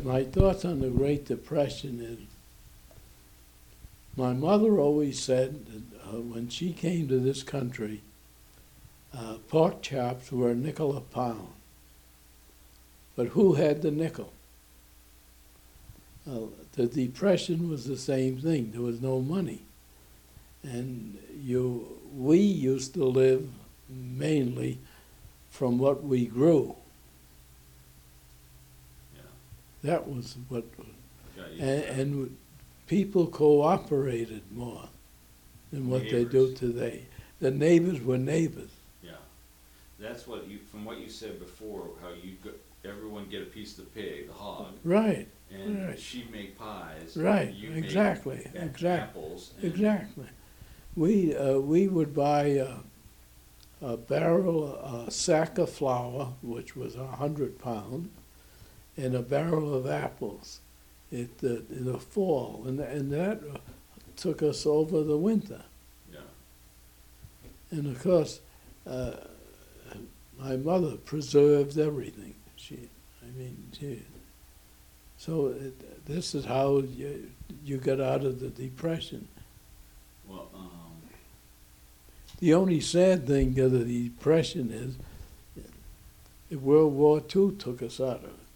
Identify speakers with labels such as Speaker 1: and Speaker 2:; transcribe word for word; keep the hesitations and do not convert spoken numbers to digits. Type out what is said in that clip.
Speaker 1: my thoughts on the Great Depression is, my mother always said that uh, when she came to this country, uh, pork chops were a nickel a pound. But who had the nickel? Uh, the Depression was the same thing. There was no money. And you, we used to live mainly from what we grew.
Speaker 2: Yeah.
Speaker 1: That was what,
Speaker 2: Got you.
Speaker 1: and, and people cooperated more than what they do
Speaker 2: Neighbors.
Speaker 1: today. The neighbors were neighbors.
Speaker 2: Yeah, that's what you, from what you said before, how you go, everyone get a piece of the pig, the hog,
Speaker 1: Right,
Speaker 2: and
Speaker 1: right.
Speaker 2: she'd make pies.
Speaker 1: Right,
Speaker 2: you make
Speaker 1: exactly,
Speaker 2: a-
Speaker 1: exact-
Speaker 2: apples. And
Speaker 1: exactly. We, uh, we would buy uh, a barrel, a sack of flour, which was a hundred pound, and a barrel of apples it, uh, in the fall, and, and that took us over the winter.
Speaker 2: Yeah,
Speaker 1: And of course, uh, my mother preserved everything. She, I mean, she, so it, this is how you, you got out of the Depression.
Speaker 2: well, um,
Speaker 1: The only sad thing of the Depression is that World War Two took us out of it.